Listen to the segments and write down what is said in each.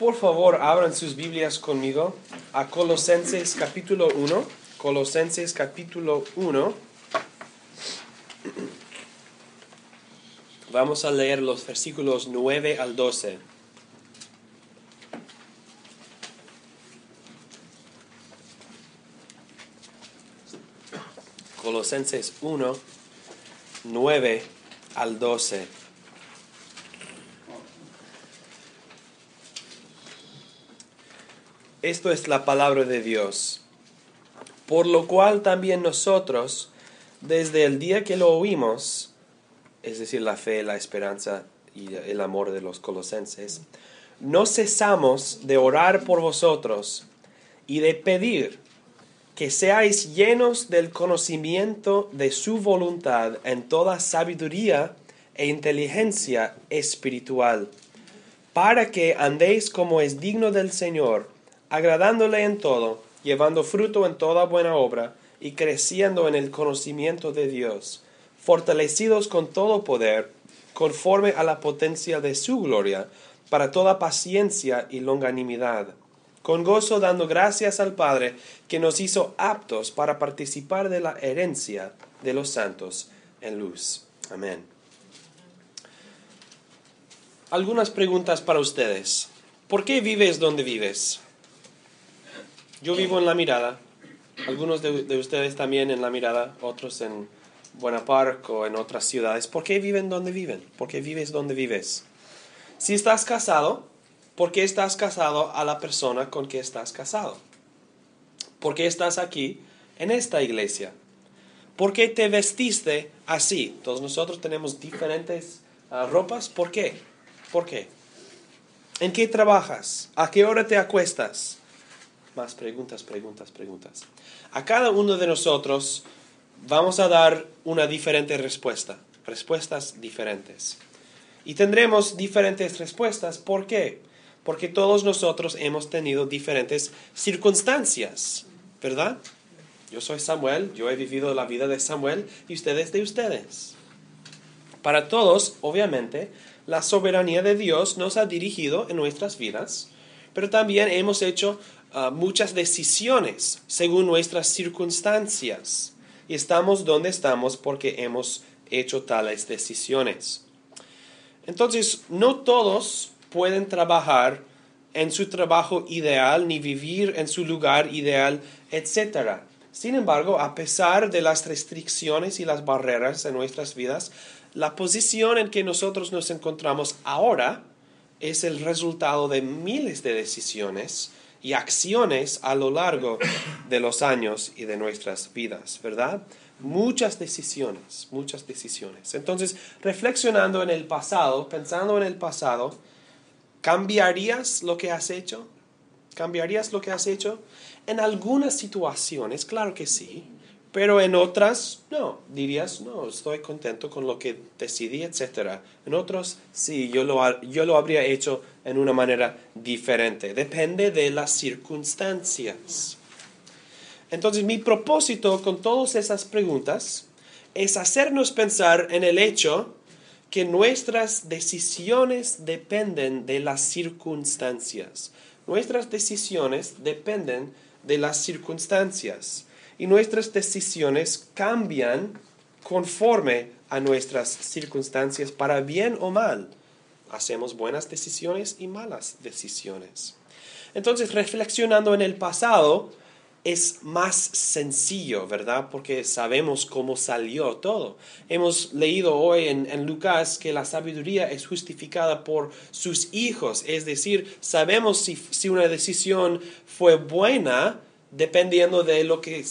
Por favor, abran sus Biblias conmigo a Colosenses capítulo 1. Colosenses capítulo 1. Vamos a leer los versículos 9 al 12. Colosenses 1, 9 al 12. Esto es la palabra de Dios. Por lo cual también nosotros, desde el día que lo oímos, es decir, la fe, la esperanza y el amor de los colosenses, no cesamos de orar por vosotros y de pedir que seáis llenos del conocimiento de su voluntad en toda sabiduría e inteligencia espiritual, para que andéis como es digno del Señor, agradándole en todo, llevando fruto en toda buena obra y creciendo en el conocimiento de Dios, fortalecidos con todo poder, conforme a la potencia de su gloria, para toda paciencia y longanimidad, con gozo dando gracias al Padre, que nos hizo aptos para participar de la herencia de los santos en luz. Amén. Algunas preguntas para ustedes. ¿Por qué vives donde vives? Yo vivo en La Mirada. Algunos de ustedes también en La Mirada, otros en Buena Park o en otras ciudades. ¿Por qué viven donde viven? ¿Por qué vives donde vives? Si estás casado, ¿por qué estás casado a la persona con que estás casado? ¿Por qué estás aquí en esta iglesia? ¿Por qué te vestiste así? Todos nosotros tenemos diferentes ropas. ¿Por qué? ¿Por qué? ¿En qué trabajas? ¿A qué hora te acuestas? Más preguntas. A cada uno de nosotros vamos a dar una diferente respuesta. Respuestas diferentes. Y tendremos diferentes respuestas. ¿Por qué? Porque todos nosotros hemos tenido diferentes circunstancias, ¿verdad? Yo soy Samuel, yo he vivido la vida de Samuel y ustedes de ustedes. Para todos, obviamente, la soberanía de Dios nos ha dirigido en nuestras vidas, pero también hemos hecho muchas decisiones según nuestras circunstancias. Y estamos donde estamos porque hemos hecho tales decisiones. Entonces, no todos pueden trabajar en su trabajo ideal, ni vivir en su lugar ideal, etc. Sin embargo, a pesar de las restricciones y las barreras en nuestras vidas, la posición en que nosotros nos encontramos ahora es el resultado de miles de decisiones y acciones a lo largo de los años y de nuestras vidas, ¿verdad? Muchas decisiones. Entonces, reflexionando en el pasado, pensando en el pasado, ¿cambiarías lo que has hecho? ¿Cambiarías lo que has hecho? En algunas situaciones, claro que sí, pero en otras, no. Dirías, no, estoy contento con lo que decidí, etc. En otros, sí, yo lo habría hecho en una manera diferente. Depende de las circunstancias. Entonces, mi propósito con todas esas preguntas es hacernos pensar en el hecho que nuestras decisiones dependen de las circunstancias. Nuestras decisiones dependen de las circunstancias. Y nuestras decisiones cambian conforme a nuestras circunstancias, para bien o mal. Hacemos buenas decisiones y malas decisiones. Entonces, reflexionando en el pasado, es más sencillo, ¿verdad? Porque sabemos cómo salió todo. Hemos leído hoy en Lucas que la sabiduría es justificada por sus hijos. Es decir, sabemos si una decisión fue buena dependiendo de lo que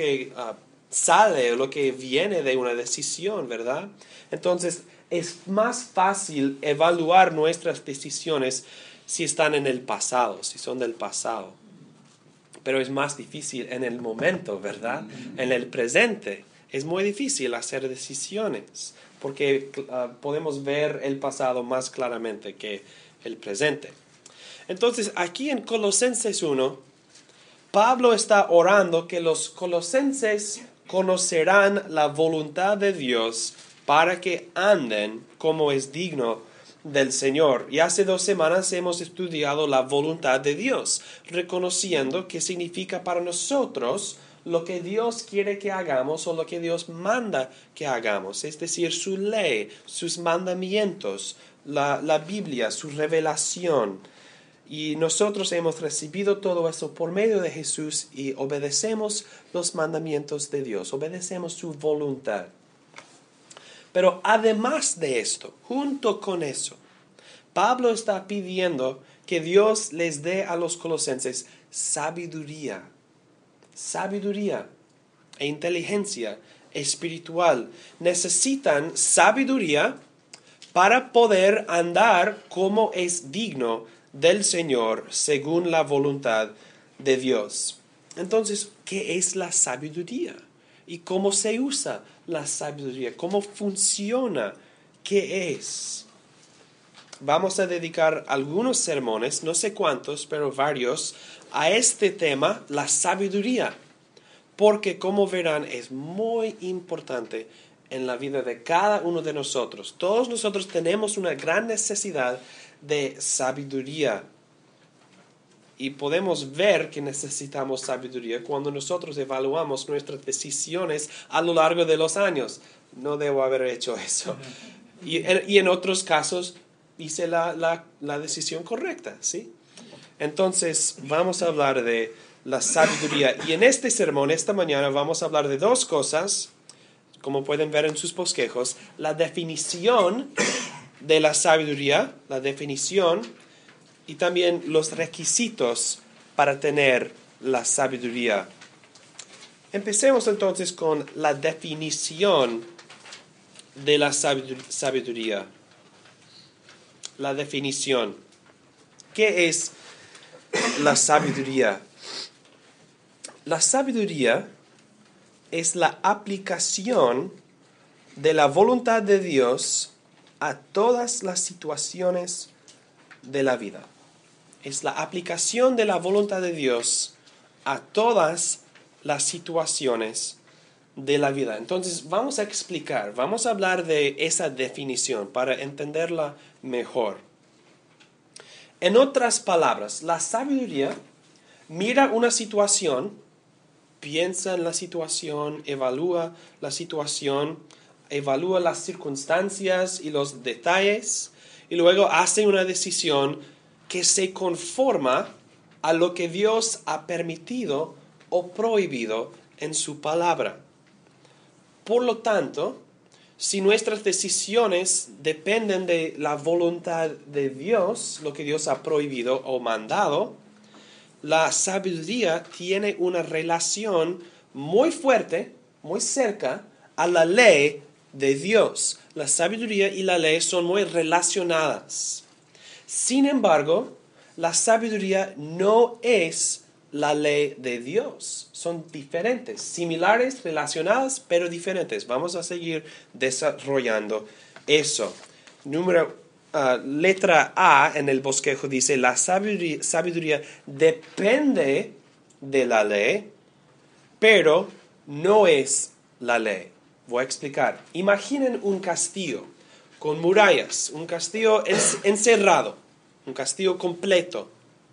sale o lo que viene de una decisión, ¿verdad? Entonces, es más fácil evaluar nuestras decisiones si están en el pasado, si son del pasado. Pero es más difícil en el momento, ¿verdad? En el presente es muy difícil hacer decisiones porque podemos ver el pasado más claramente que el presente. Entonces, aquí en Colosenses 1, Pablo está orando que los colosenses conocerán la voluntad de Dios para que anden como es digno del Señor. Y hace 2 semanas hemos estudiado la voluntad de Dios, reconociendo qué significa para nosotros lo que Dios quiere que hagamos o lo que Dios manda que hagamos, es decir, su ley, sus mandamientos, la Biblia, su revelación. Y nosotros hemos recibido todo eso por medio de Jesús y obedecemos los mandamientos de Dios, obedecemos su voluntad. Pero además de esto, junto con eso, Pablo está pidiendo que Dios les dé a los colosenses sabiduría e inteligencia espiritual. Necesitan sabiduría para poder andar como es digno del Señor según la voluntad de Dios. Entonces, ¿qué es la sabiduría? ¿Y cómo se usa la sabiduría? ¿Cómo funciona? ¿Qué es? Vamos a dedicar algunos sermones, no sé cuántos, pero varios, a este tema, la sabiduría. Porque, como verán, es muy importante en la vida de cada uno de nosotros. Todos nosotros tenemos una gran necesidad de sabiduría. Y podemos ver que necesitamos sabiduría cuando nosotros evaluamos nuestras decisiones a lo largo de los años. No debo haber hecho eso. Y en otros casos hice la decisión correcta, ¿sí? Entonces vamos a hablar de la sabiduría. Y en este sermón, esta mañana, vamos a hablar de 2 cosas, como pueden ver en sus bosquejos. La definición de la sabiduría, la definición, y también los requisitos para tener la sabiduría. Empecemos entonces con la definición de la sabiduría. La definición. ¿Qué es la sabiduría? La sabiduría es la aplicación de la voluntad de Dios a todas las situaciones de la vida. Es la aplicación de la voluntad de Dios a todas las situaciones de la vida. Entonces vamos a hablar de esa definición para entenderla mejor. En otras palabras, la sabiduría mira una situación, piensa en la situación, evalúa la situación, evalúa las circunstancias y los detalles, y luego hace una decisión que se conforma a lo que Dios ha permitido o prohibido en su palabra. Por lo tanto, si nuestras decisiones dependen de la voluntad de Dios, lo que Dios ha prohibido o mandado, la sabiduría tiene una relación muy fuerte, muy cerca a la ley de Dios. La sabiduría y la ley son muy relacionadas. Sin embargo, la sabiduría no es la ley de Dios. Son diferentes, similares, relacionadas, pero diferentes. Vamos a seguir desarrollando eso. Letra A en el bosquejo dice, la sabiduría depende de la ley, pero no es la ley. Voy a explicar. Imaginen un castillo con murallas, un castillo encerrado, un castillo completo.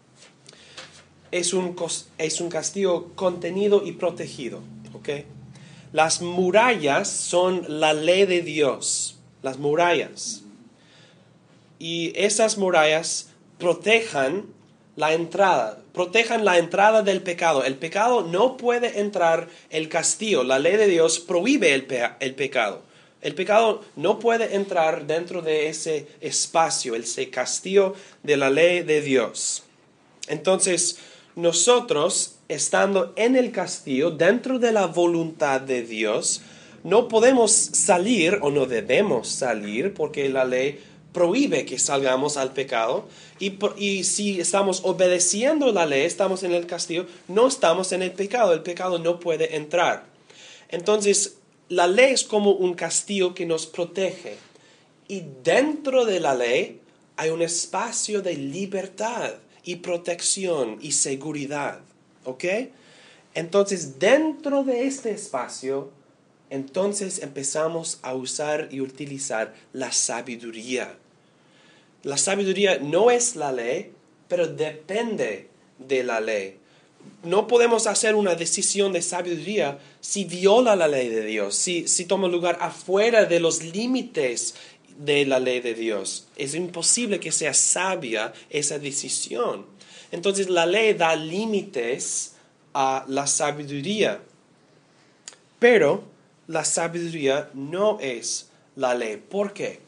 Es un castillo contenido y protegido, ¿ok? Las murallas son la ley de Dios, las murallas. Y esas murallas protejan la entrada del pecado. El pecado no puede entrar el castillo. La ley de Dios prohíbe el pecado. El pecado no puede entrar dentro de ese espacio, ese castillo de la ley de Dios. Entonces, nosotros, estando en el castillo, dentro de la voluntad de Dios, no podemos salir o no debemos salir porque la ley prohíbe que salgamos al pecado. Y si estamos obedeciendo la ley, estamos en el castillo, no estamos en el pecado no puede entrar. Entonces, la ley es como un castillo que nos protege. Y dentro de la ley hay un espacio de libertad y protección y seguridad. ¿Ok? Entonces, dentro de este espacio, entonces empezamos a usar y utilizar la sabiduría. La sabiduría no es la ley, pero depende de la ley. No podemos hacer una decisión de sabiduría si viola la ley de Dios, si toma lugar afuera de los límites de la ley de Dios. Es imposible que sea sabia esa decisión. Entonces la ley da límites a la sabiduría. Pero la sabiduría no es la ley. ¿Por qué?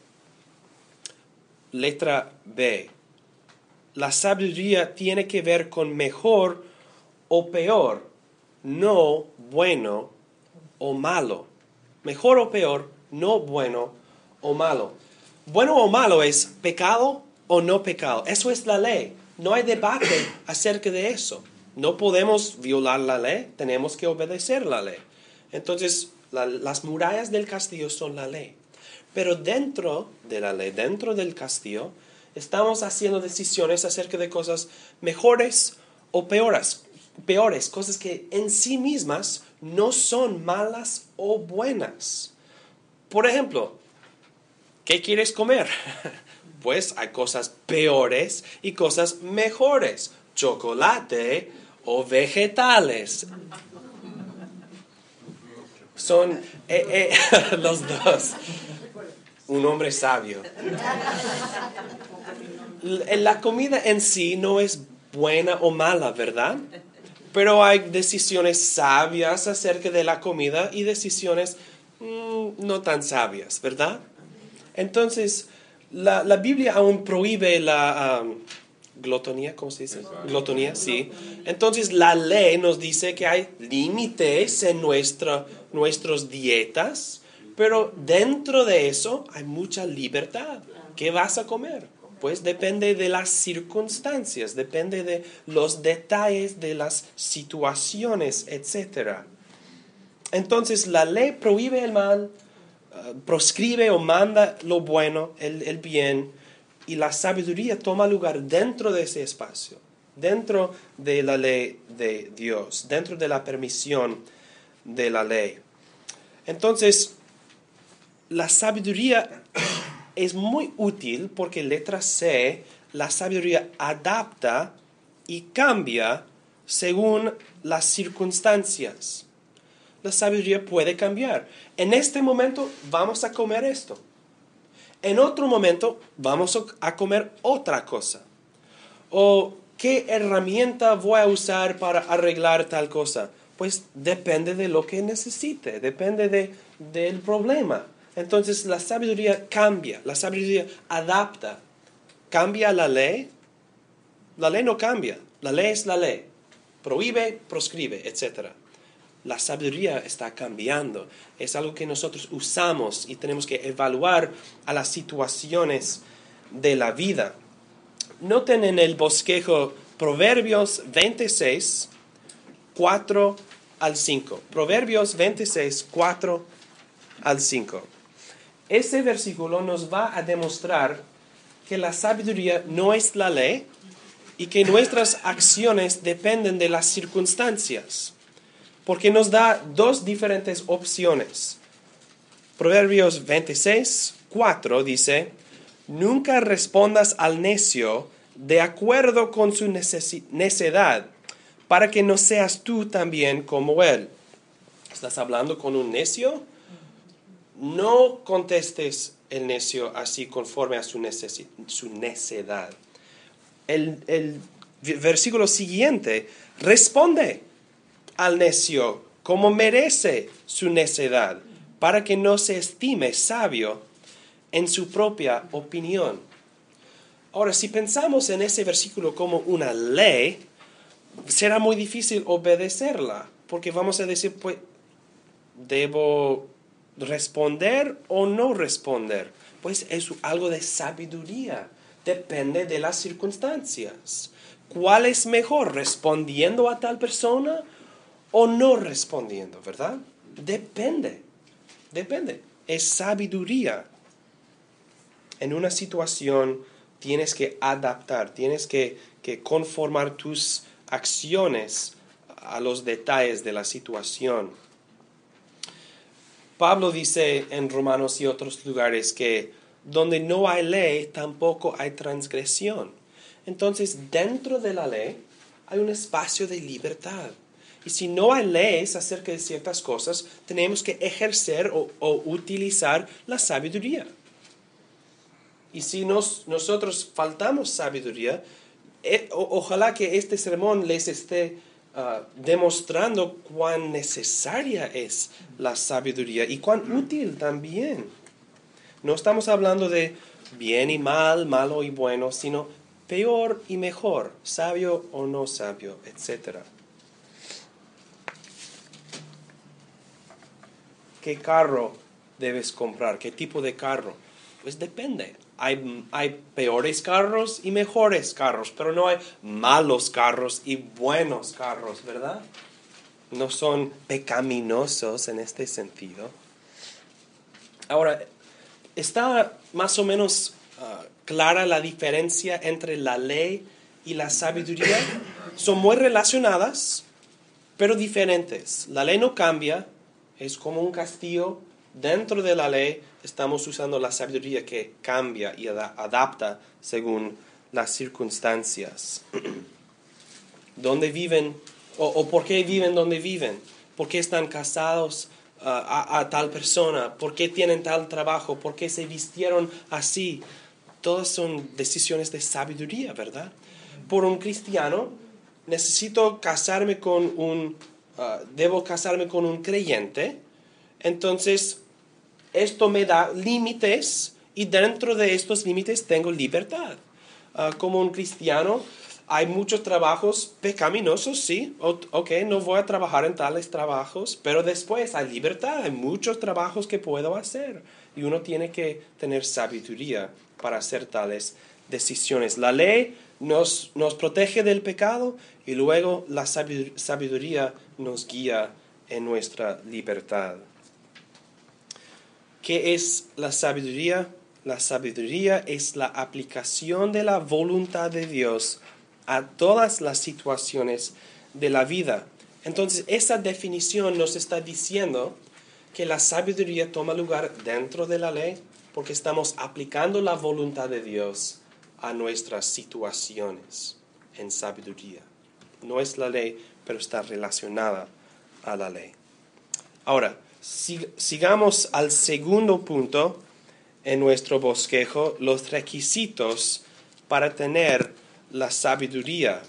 Letra B. La sabiduría tiene que ver con mejor o peor, no bueno o malo. Mejor o peor, no bueno o malo. Bueno o malo es pecado o no pecado. Eso es la ley. No hay debate acerca de eso. No podemos violar la ley, tenemos que obedecer la ley. Entonces, las murallas del castillo son la ley. Pero dentro de la ley, dentro del castillo, estamos haciendo decisiones acerca de cosas mejores o peores, cosas que en sí mismas no son malas o buenas. Por ejemplo, ¿qué quieres comer? Pues hay cosas peores y cosas mejores. Chocolate o vegetales. Son los dos. Un hombre sabio. La comida en sí no es buena o mala, ¿verdad? Pero hay decisiones sabias acerca de la comida y decisiones no tan sabias, ¿verdad? Entonces, la Biblia aún prohíbe la glotonía, ¿cómo se dice? Glotonía, sí. Entonces, la ley nos dice que hay límites en nuestras dietas, pero dentro de eso hay mucha libertad. ¿Qué vas a comer? Pues depende de las circunstancias, depende de los detalles de las situaciones, etc. Entonces, la ley prohíbe el mal, proscribe o manda lo bueno, el bien, y la sabiduría toma lugar dentro de ese espacio, dentro de la ley de Dios, dentro de la permisión de la ley. Entonces, la sabiduría es muy útil porque letra C, la sabiduría adapta y cambia según las circunstancias. La sabiduría puede cambiar. En este momento vamos a comer esto. En otro momento vamos a comer otra cosa. O ¿qué herramienta voy a usar para arreglar tal cosa? Pues depende de lo que necesite, depende del problema. Entonces la sabiduría cambia, la sabiduría adapta. ¿Cambia la ley? La ley no cambia, la ley es la ley. Prohíbe, proscribe, etc. La sabiduría está cambiando. Es algo que nosotros usamos y tenemos que evaluar a las situaciones de la vida. Noten en el bosquejo Proverbios 26, 4 al 5. Proverbios 26, 4 al 5. Ese versículo nos va a demostrar que la sabiduría no es la ley y que nuestras acciones dependen de las circunstancias, porque nos da dos diferentes opciones. Proverbios 26, 4 dice: nunca respondas al necio de acuerdo con su necedad, para que no seas tú también como él. ¿Estás hablando con un necio? No contestes el necio así conforme a su necedad. El versículo siguiente responde al necio como merece su necedad, para que no se estime sabio en su propia opinión. Ahora, si pensamos en ese versículo como una ley, será muy difícil obedecerla, porque vamos a decir, pues, ¿debo responder o no responder? Pues es algo de sabiduría, depende de las circunstancias. ¿Cuál es mejor, respondiendo a tal persona o no respondiendo, verdad? Depende. Es sabiduría. En una situación tienes que adaptar, tienes que conformar tus acciones a los detalles de la situación. Pablo dice en Romanos y otros lugares que donde no hay ley, tampoco hay transgresión. Entonces, dentro de la ley hay un espacio de libertad. Y si no hay leyes acerca de ciertas cosas, tenemos que ejercer o utilizar la sabiduría. Y si nosotros faltamos sabiduría, ojalá que este sermón les esté demostrando cuán necesaria es la sabiduría y cuán útil también. No estamos hablando de bien y mal, malo y bueno, sino peor y mejor, sabio o no sabio, etc. ¿Qué carro debes comprar? ¿Qué tipo de carro? Pues depende. Hay peores carros y mejores carros, pero no hay malos carros y buenos carros, ¿verdad? No son pecaminosos en este sentido. Ahora, ¿está más o menos clara la diferencia entre la ley y la sabiduría? Son muy relacionadas, pero diferentes. La ley no cambia, es como un castillo. Dentro de la ley estamos usando la sabiduría que cambia y adapta según las circunstancias. ¿Dónde viven o por qué viven donde viven? ¿Por qué están casados a tal persona? ¿Por qué tienen tal trabajo? ¿Por qué se vistieron así? Todas son decisiones de sabiduría, ¿verdad? Por un cristiano, necesito casarme debo casarme con un creyente. Entonces, esto me da límites y dentro de estos límites tengo libertad. Como un cristiano, hay muchos trabajos pecaminosos, sí. Ok, no voy a trabajar en tales trabajos, pero después hay libertad, hay muchos trabajos que puedo hacer. Y uno tiene que tener sabiduría para hacer tales decisiones. La ley nos protege del pecado y luego la sabiduría nos guía en nuestra libertad. ¿Qué es la sabiduría? La sabiduría es la aplicación de la voluntad de Dios a todas las situaciones de la vida. Entonces, esa definición nos está diciendo que la sabiduría toma lugar dentro de la ley porque estamos aplicando la voluntad de Dios a nuestras situaciones en sabiduría. No es la ley, pero está relacionada a la ley. Ahora, sigamos al segundo punto en nuestro bosquejo, los requisitos para tener la sabiduría.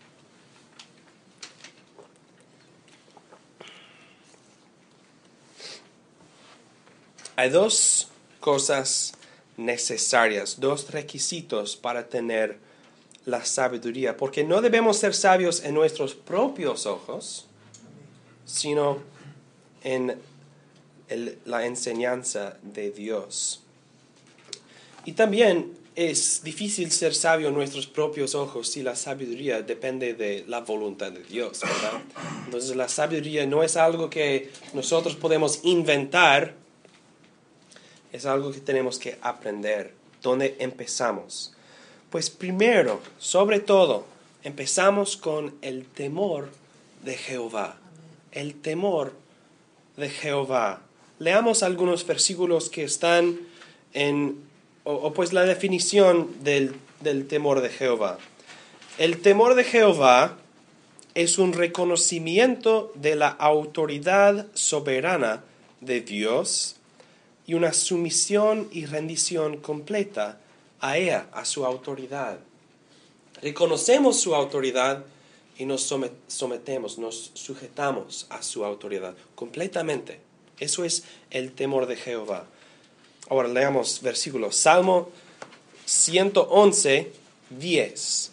Hay dos cosas necesarias, dos requisitos para tener la sabiduría, porque no debemos ser sabios en nuestros propios ojos, sino en la enseñanza de Dios. Y también es difícil ser sabio en nuestros propios ojos si la sabiduría depende de la voluntad de Dios, ¿verdad? Entonces la sabiduría no es algo que nosotros podemos inventar, es algo que tenemos que aprender. ¿Dónde empezamos? Pues primero, sobre todo, empezamos con el temor de Jehová. El temor de Jehová. Leamos algunos versículos que están pues la definición del temor de Jehová. El temor de Jehová es un reconocimiento de la autoridad soberana de Dios y una sumisión y rendición completa a ella, a su autoridad. Reconocemos su autoridad y nos sometemos, nos sujetamos a su autoridad completamente. Eso es el temor de Jehová. Ahora leamos versículos. Salmo 111, 10.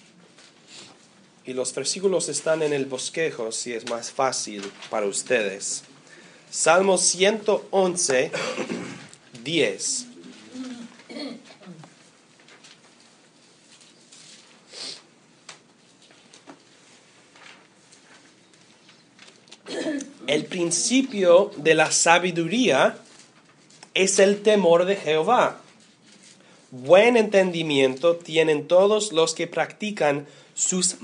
Y los versículos están en el bosquejo, si es más fácil para ustedes. Salmo 111, 10. El principio de la sabiduría es el temor de Jehová. Buen entendimiento tienen todos los que practican sus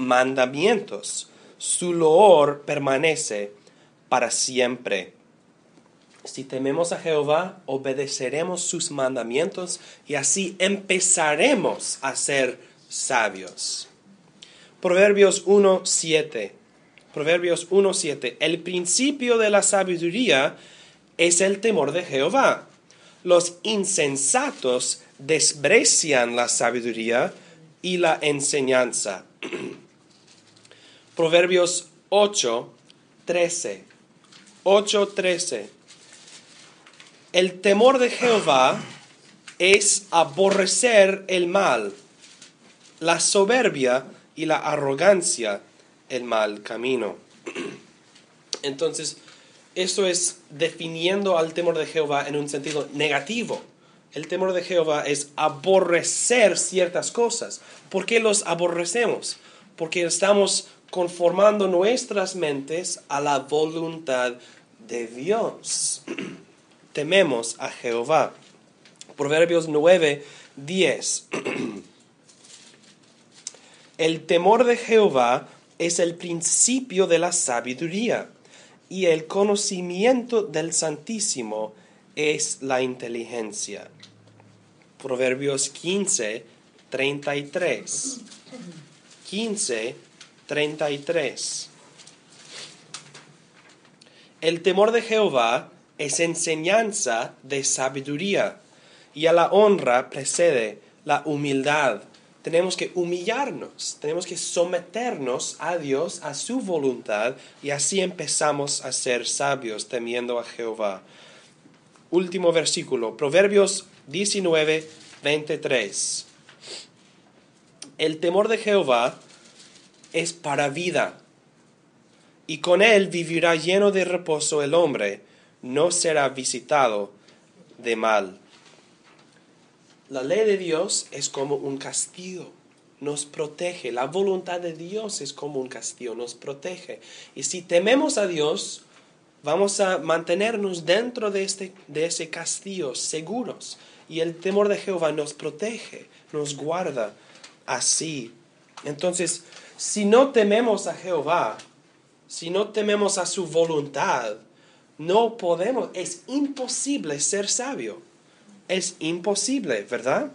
mandamientos. Su loor permanece para siempre. Si tememos a Jehová, obedeceremos sus mandamientos y así empezaremos a ser sabios. Proverbios 1:7. Proverbios 1:7. El principio de la sabiduría es el temor de Jehová. Los insensatos desprecian la sabiduría y la enseñanza. Proverbios 8:13. 8:13. El temor de Jehová es aborrecer el mal, la soberbia y la arrogancia, el mal camino. Entonces, eso es definiendo al temor de Jehová en un sentido negativo. El temor de Jehová es aborrecer ciertas cosas. ¿Por qué los aborrecemos? Porque estamos conformando nuestras mentes a la voluntad de Dios. Tememos a Jehová. Proverbios 9:10. El temor de Jehová es el principio de la sabiduría, y el conocimiento del Santísimo es la inteligencia. Proverbios 15:33. 15:33. El temor de Jehová es enseñanza de sabiduría, y a la honra precede la humildad. Tenemos que humillarnos, tenemos que someternos a Dios, a su voluntad, y así empezamos a ser sabios, temiendo a Jehová. Último versículo, Proverbios 19:23. El temor de Jehová es para vida, y con él vivirá lleno de reposo el hombre, no será visitado de mal. La ley de Dios es como un castigo, nos protege. La voluntad de Dios es como un castigo, nos protege. Y si tememos a Dios, vamos a mantenernos dentro de ese castigo, seguros. Y el temor de Jehová nos protege, nos guarda así. Entonces, si no tememos a Jehová, si no tememos a su voluntad, no podemos, es imposible ser sabio. Es imposible, ¿verdad?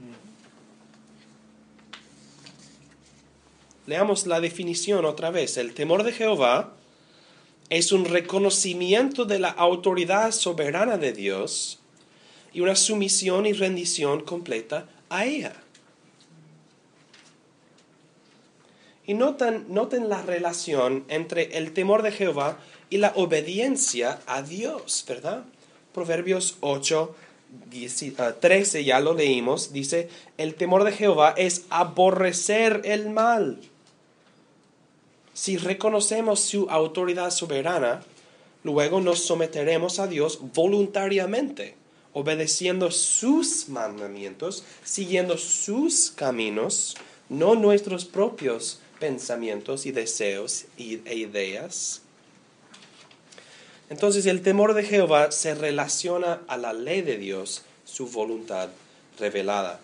Leamos la definición otra vez. El temor de Jehová es un reconocimiento de la autoridad soberana de Dios y una sumisión y rendición completa a ella. Y noten la relación entre el temor de Jehová y la obediencia a Dios, ¿verdad? Proverbios 8:13, ya lo leímos, dice, el temor de Jehová es aborrecer el mal. Si reconocemos su autoridad soberana, luego nos someteremos a Dios voluntariamente, obedeciendo sus mandamientos, siguiendo sus caminos, no nuestros propios pensamientos y deseos e ideas. Entonces el temor de Jehová se relaciona a la ley de Dios, su voluntad revelada.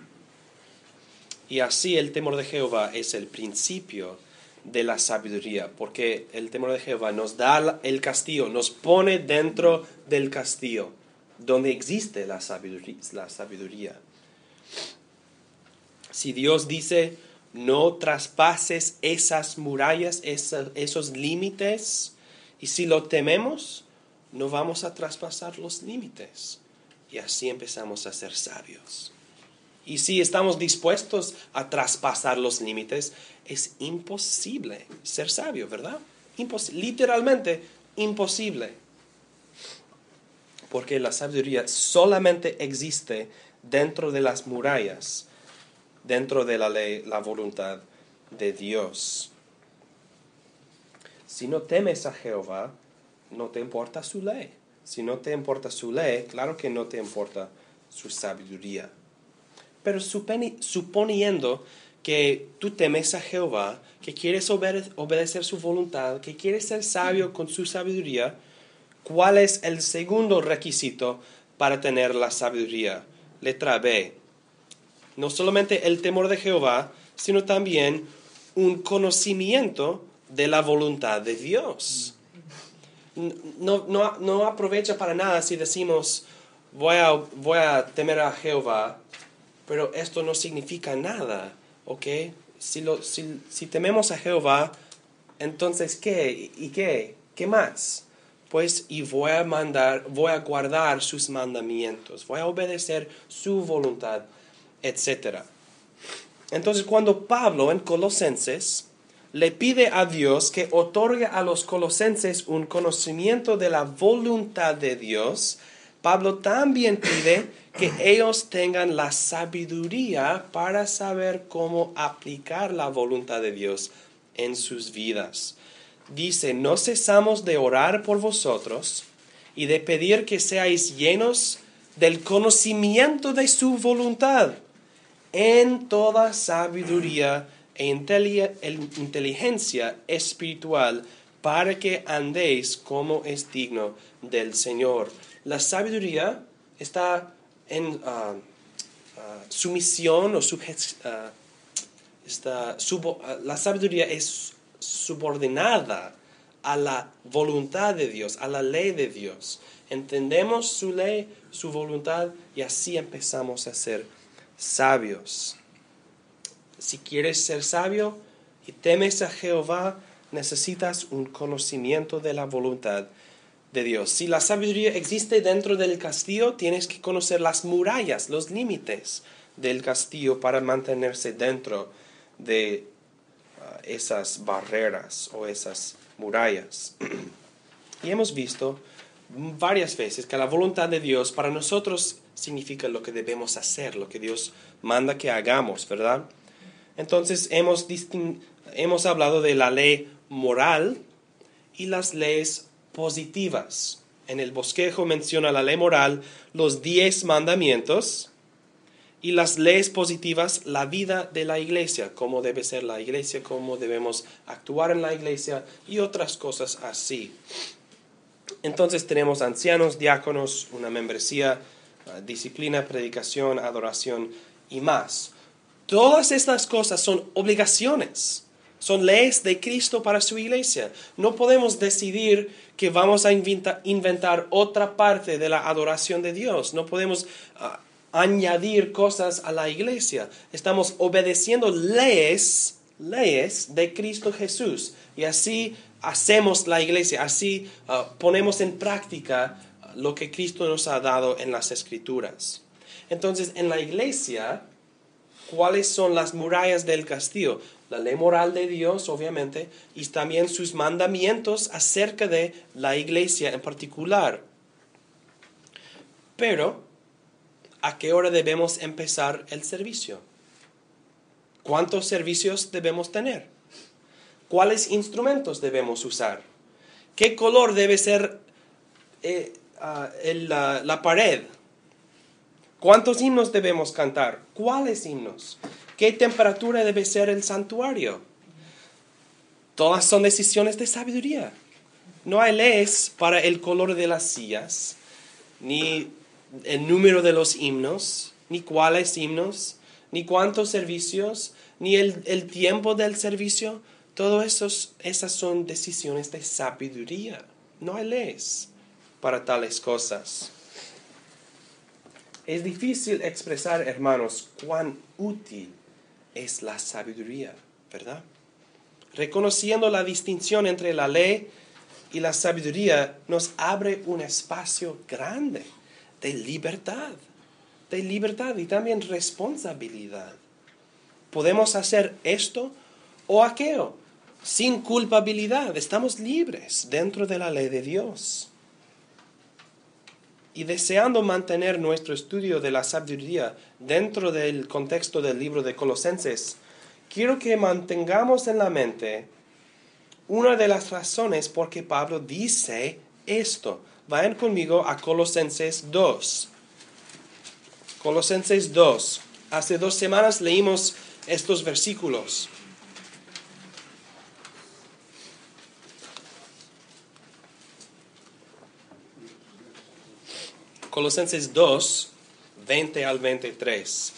Y así el temor de Jehová es el principio de la sabiduría, porque el temor de Jehová nos da el castigo, nos pone dentro del castigo, donde existe la sabiduría. Si Dios dice, no traspases esas murallas, esos límites, y si lo tememos, no vamos a traspasar los límites. Y así empezamos a ser sabios. Y si estamos dispuestos a traspasar los límites, es imposible ser sabio, ¿verdad? Literalmente imposible. Porque la sabiduría solamente existe dentro de las murallas, dentro de la ley, la voluntad de Dios. Si no temes a Jehová, no te importa su ley. Si no te importa su ley, claro que no te importa su sabiduría. Pero suponiendo que tú temes a Jehová, que quieres obedecer su voluntad, que quieres ser sabio con su sabiduría, ¿cuál es el segundo requisito para tener la sabiduría? Letra B. No solamente el temor de Jehová, sino también un conocimiento de la voluntad de Dios. no aprovecha para nada si decimos, voy a temer a Jehová, pero esto no significa nada, ¿ok? Si tememos a Jehová, entonces, ¿qué? ¿Y qué? ¿Qué más? Pues, y voy a guardar sus mandamientos, voy a obedecer su voluntad, etc. Entonces, cuando Pablo en Colosenses le pide a Dios que otorgue a los colosenses un conocimiento de la voluntad de Dios, Pablo también pide que ellos tengan la sabiduría para saber cómo aplicar la voluntad de Dios en sus vidas. Dice, no cesamos de orar por vosotros y de pedir que seáis llenos del conocimiento de su voluntad en toda sabiduría e inteligencia espiritual, para que andéis como es digno del Señor. La sabiduría está en sumisión o la sabiduría es subordinada a la voluntad de Dios, a la ley de Dios. Entendemos su ley, su voluntad, y así empezamos a ser sabios. Si quieres ser sabio y temes a Jehová, necesitas un conocimiento de la voluntad de Dios. Si la sabiduría existe dentro del castillo, tienes que conocer las murallas, los límites del castillo para mantenerse dentro de esas barreras o esas murallas. Y hemos visto varias veces que la voluntad de Dios para nosotros significa lo que debemos hacer, lo que Dios manda que hagamos, ¿verdad? Entonces hemos hablado de la ley moral y las leyes positivas. En el bosquejo menciona la ley moral, los 10 mandamientos, y las leyes positivas, la vida de la iglesia, cómo debe ser la iglesia, cómo debemos actuar en la iglesia y otras cosas así. Entonces tenemos ancianos, diáconos, una membresía, disciplina, predicación, adoración y más. Todas estas cosas son obligaciones, son leyes de Cristo para su iglesia. No podemos decidir que vamos a inventar otra parte de la adoración de Dios. No podemos añadir cosas a la iglesia. Estamos obedeciendo leyes de Cristo Jesús. Y así hacemos la iglesia, así ponemos en práctica lo que Cristo nos ha dado en las Escrituras. Entonces, en la iglesia, ¿cuáles son las murallas del castillo? La ley moral de Dios, obviamente, y también sus mandamientos acerca de la iglesia en particular. Pero, ¿a qué hora debemos empezar el servicio? ¿Cuántos servicios debemos tener? ¿Cuáles instrumentos debemos usar? ¿Qué color debe ser la pared? ¿Cuántos himnos debemos cantar? ¿Cuáles himnos? ¿Qué temperatura debe ser el santuario? Todas son decisiones de sabiduría. No hay leyes para el color de las sillas, ni el número de los himnos, ni cuáles himnos, ni cuántos servicios, ni el tiempo del servicio. Todas esas son decisiones de sabiduría. No hay leyes para tales cosas. Es difícil expresar, hermanos, cuán útil es la sabiduría, ¿verdad? Reconociendo la distinción entre la ley y la sabiduría nos abre un espacio grande de libertad y también responsabilidad. Podemos hacer esto o aquello sin culpabilidad. Estamos libres dentro de la ley de Dios. Y deseando mantener nuestro estudio de la sabiduría dentro del contexto del libro de Colosenses, quiero que mantengamos en la mente una de las razones por que Pablo dice esto. Vayan conmigo a Colosenses 2. Colosenses 2. Hace 2 semanas leímos estos versículos. Colosenses 2, 20 al 23.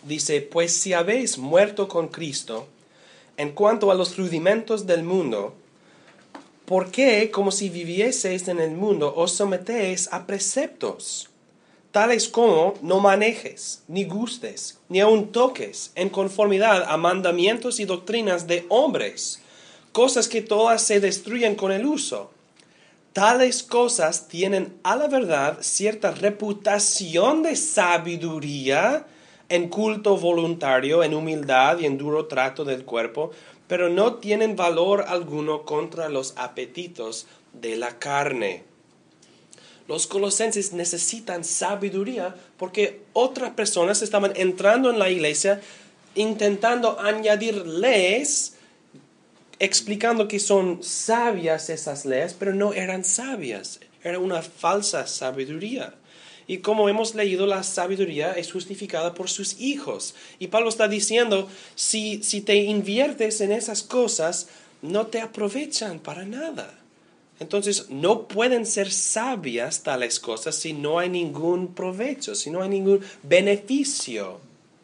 Dice, pues si habéis muerto con Cristo, en cuanto a los rudimentos del mundo, ¿por qué, como si vivieseis en el mundo, os sometéis a preceptos, tales como no manejes, ni gustes, ni aun toques, en conformidad a mandamientos y doctrinas de hombres, cosas que todas se destruyen con el uso? Tales cosas tienen a la verdad cierta reputación de sabiduría en culto voluntario, en humildad y en duro trato del cuerpo, pero no tienen valor alguno contra los apetitos de la carne. Los colosenses necesitan sabiduría porque otras personas estaban entrando en la iglesia intentando añadir leyes, explicando que son sabias esas leyes, pero no eran sabias. Era una falsa sabiduría. Y como hemos leído, la sabiduría es justificada por sus hijos. Y Pablo está diciendo, si te inviertes en esas cosas, no te aprovechan para nada. Entonces, no pueden ser sabias tales cosas si no hay ningún provecho, si no hay ningún beneficio.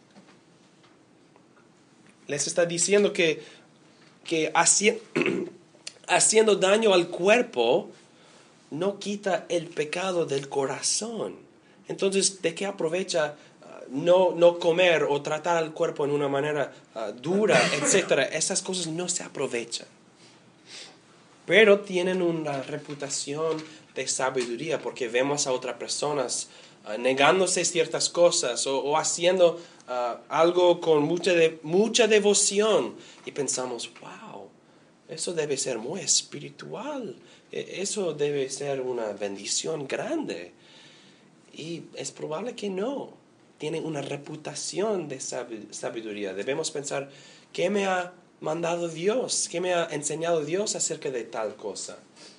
Les está diciendo que haciendo daño al cuerpo no quita el pecado del corazón. Entonces, ¿de qué aprovecha no comer o tratar al cuerpo en una manera dura, etcétera? Esas cosas no se aprovechan. Pero tienen una reputación de sabiduría porque vemos a otras personas negándose ciertas cosas o haciendo algo con mucha devoción y pensamos, wow, eso debe ser muy espiritual, eso debe ser una bendición grande. Y es probable que no. Tienen una reputación de sabiduría. Debemos pensar, ¿qué me ha mandado Dios? ¿Qué me ha enseñado Dios acerca de tal cosa?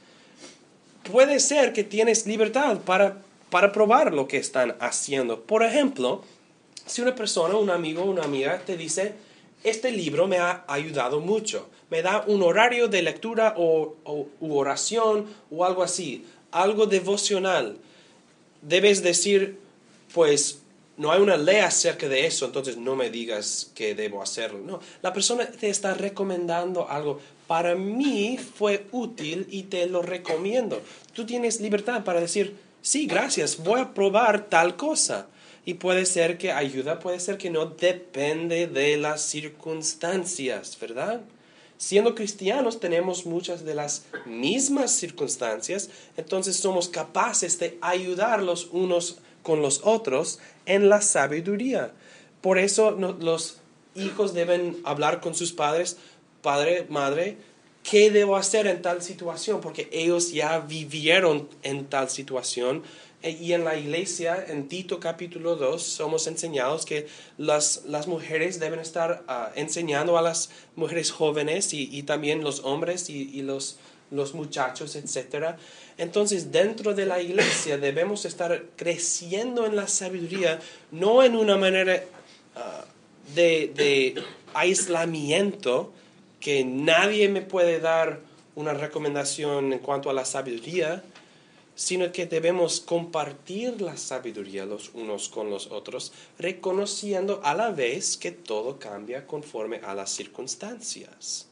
Puede ser que tienes libertad para probar lo que están haciendo. Por ejemplo, si una persona, un amigo, una amiga te dice, este libro me ha ayudado mucho, me da un horario de lectura u oración o algo así, algo devocional, debes decir, pues no hay una ley acerca de eso, entonces no me digas que debo hacerlo. No, la persona te está recomendando algo. Para mí fue útil y te lo recomiendo. Tú tienes libertad para decir, sí, gracias, voy a probar tal cosa. Y puede ser que ayuda, puede ser que no, depende de las circunstancias, ¿verdad? Siendo cristianos tenemos muchas de las mismas circunstancias, entonces somos capaces de ayudar los unos con los otros en la sabiduría. Por eso los hijos deben hablar con sus padres, padre, madre, ¿qué debo hacer en tal situación? Porque ellos ya vivieron en tal situación. Y en la iglesia, en Tito capítulo 2, somos enseñados que las mujeres deben estar enseñando a las mujeres jóvenes y también los hombres y los muchachos, etc. Entonces, dentro de la iglesia debemos estar creciendo en la sabiduría, no en una manera de aislamiento, que nadie me puede dar una recomendación en cuanto a la sabiduría, sino que debemos compartir la sabiduría los unos con los otros, reconociendo a la vez que todo cambia conforme a las circunstancias.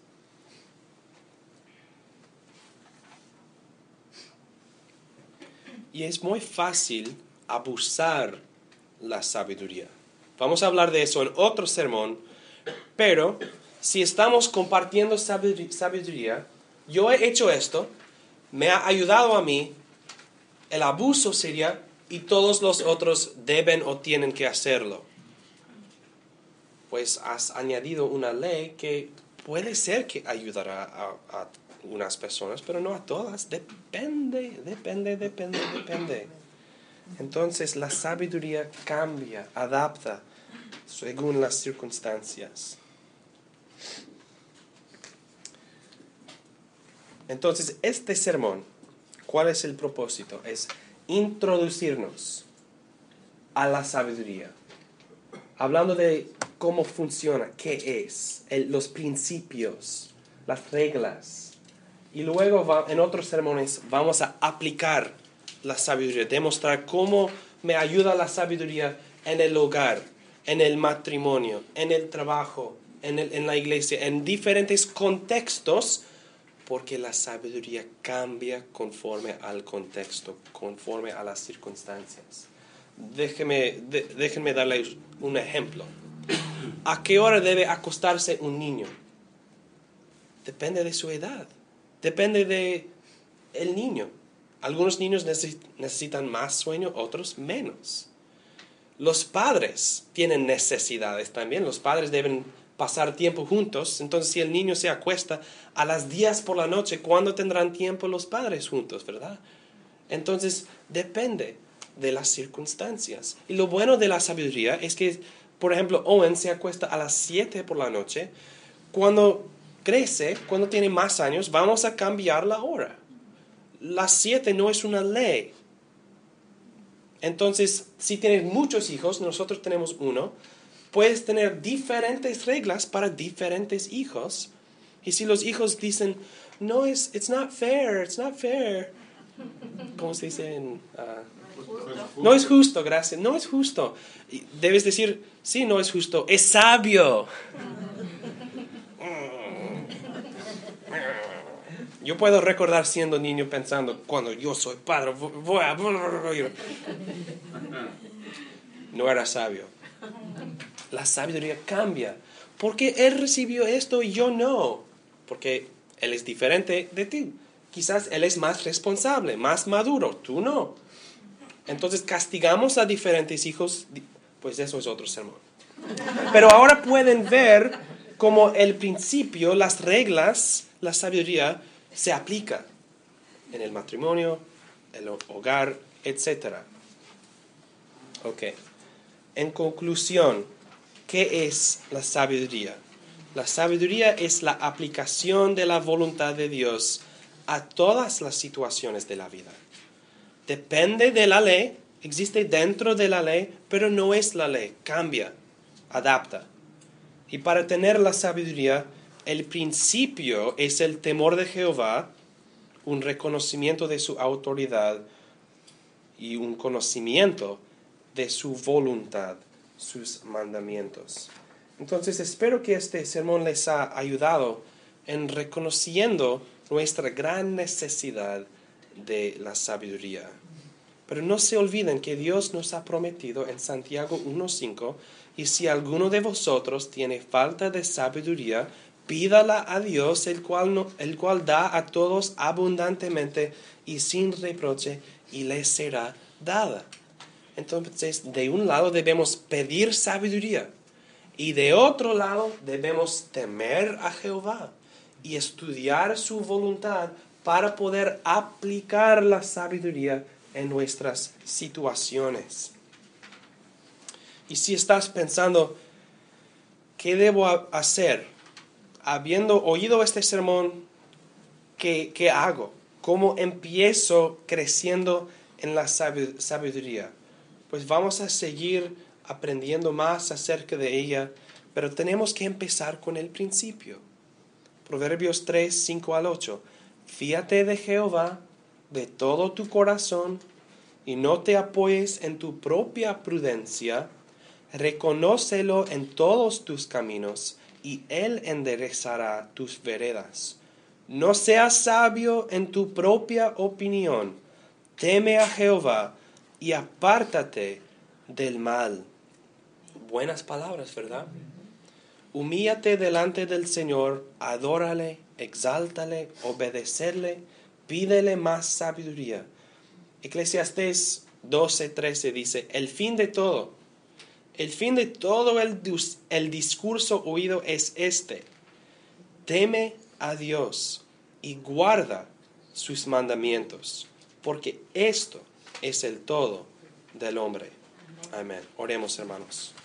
Y es muy fácil abusar la sabiduría. Vamos a hablar de eso en otro sermón, pero si estamos compartiendo sabiduría, yo he hecho esto, me ha ayudado a mí, el abuso sería, y todos los otros deben o tienen que hacerlo. Pues has añadido una ley que puede ser que ayudará a unas personas, pero no a todas. Depende. Entonces la sabiduría cambia, adapta según las circunstancias. Entonces este sermón, ¿cuál es el propósito? Es introducirnos a la sabiduría, hablando de cómo funciona, qué es, los principios, las reglas. Y luego en otros sermones vamos a aplicar la sabiduría, demostrar cómo me ayuda la sabiduría en el hogar, en el matrimonio, en el trabajo, en la iglesia, en diferentes contextos, porque la sabiduría cambia conforme al contexto, conforme a las circunstancias. Déjenme darles un ejemplo. ¿A qué hora debe acostarse un niño? Depende de su edad, depende del niño. Algunos niños necesitan más sueño, otros menos. Los padres tienen necesidades también. Los padres deben pasar tiempo juntos. Entonces, si el niño se acuesta a las 10 por la noche, ¿cuándo tendrán tiempo los padres juntos, verdad? Entonces, depende de las circunstancias. Y lo bueno de la sabiduría es que, por ejemplo, Owen se acuesta a las 7 por la noche. Cuando crece, cuando tiene más años, vamos a cambiar la hora. Las 7 no es una ley. Entonces, si tienes muchos hijos, nosotros tenemos uno, puedes tener diferentes reglas para diferentes hijos. Y si los hijos dicen, no, it's not fair. ¿Cómo se dice? No es justo, gracias. No es justo. Y debes decir, sí, no es justo, es sabio. Yo puedo recordar siendo niño pensando, cuando yo soy padre, voy a... No era sabio. La sabiduría cambia. Porque él recibió esto y yo no. Porque él es diferente de ti. Quizás él es más responsable, más maduro, tú no. Entonces castigamos a diferentes hijos, pues eso es otro sermón. Pero ahora pueden ver cómo el principio, las reglas, la sabiduría se aplica en el matrimonio, el hogar, etc. Ok. En conclusión, ¿qué es la sabiduría? La sabiduría es la aplicación de la voluntad de Dios a todas las situaciones de la vida. Depende de la ley, existe dentro de la ley, pero no es la ley, cambia, adapta. Y para tener la sabiduría, el principio es el temor de Jehová, un reconocimiento de su autoridad y un conocimiento de su voluntad, sus mandamientos. Entonces espero que este sermón les ha ayudado en reconociendo nuestra gran necesidad de la sabiduría. Pero no se olviden que Dios nos ha prometido en Santiago 1:5, y si alguno de vosotros tiene falta de sabiduría, pídala a Dios, el cual da a todos abundantemente y sin reproche, y le será dada. Entonces, de un lado debemos pedir sabiduría, y de otro lado debemos temer a Jehová y estudiar su voluntad para poder aplicar la sabiduría en nuestras situaciones. Y si estás pensando, ¿qué debo hacer? Habiendo oído este sermón, ¿qué hago? ¿Cómo empiezo creciendo en la sabiduría? Pues vamos a seguir aprendiendo más acerca de ella, pero tenemos que empezar con el principio. Proverbios 3:5-8. Fíate de Jehová de todo tu corazón y no te apoyes en tu propia prudencia. Reconócelo en todos tus caminos y Él enderezará tus veredas. No seas sabio en tu propia opinión. Teme a Jehová y apártate del mal. Buenas palabras, ¿verdad? Humíllate delante del Señor, adórale, exáltale, obedecerle, pídele más sabiduría. Eclesiastés 12:13 dice, el fin de todo el discurso oído es este: teme a Dios y guarda sus mandamientos, porque esto es el todo del hombre. Amén. Oremos, hermanos.